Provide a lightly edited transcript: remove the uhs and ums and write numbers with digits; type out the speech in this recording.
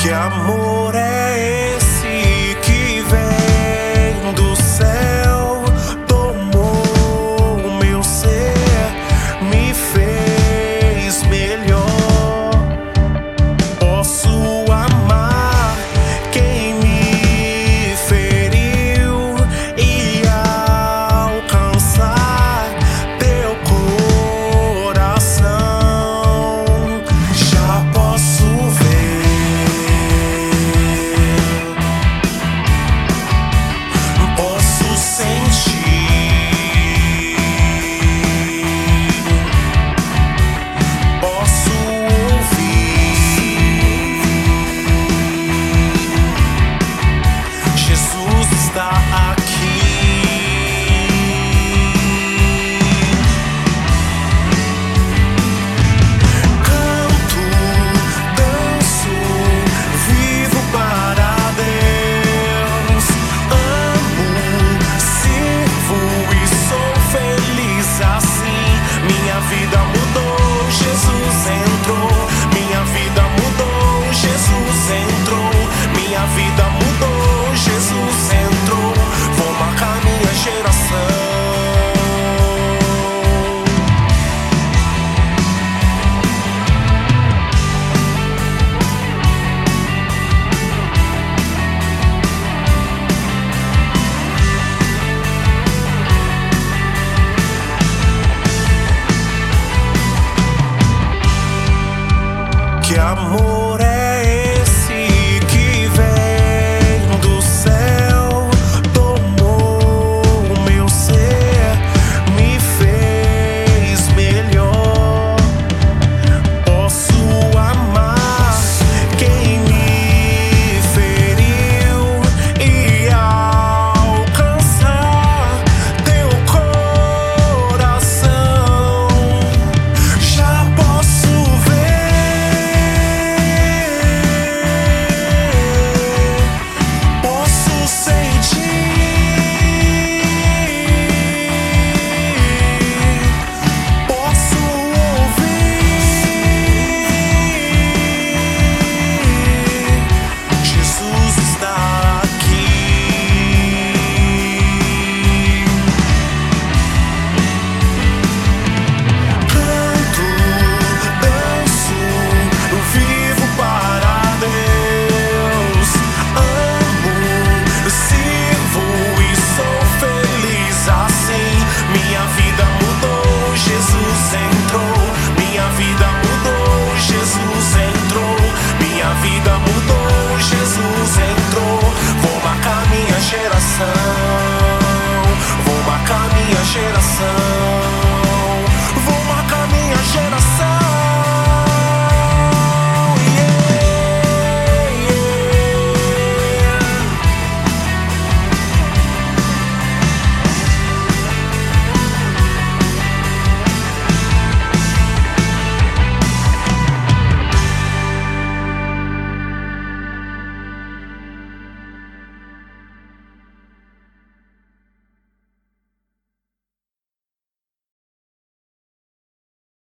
Que amor é esse que vem do céu, tomou o meu ser, me fez melhor. Posso amar quem me feriu e alcançar teu coração. Já posso ver, posso sentir, posso ouvir. Jesus está aqui. Canto, danço, vivo para Deus. Amo, sirvo e sou feliz assim. Minha vida mudou, Jesus entrou. Minha vida mudou, Jesus entrou. Minha vida mudou, Jesus entrou. Vou marcar minha geração. Que amor é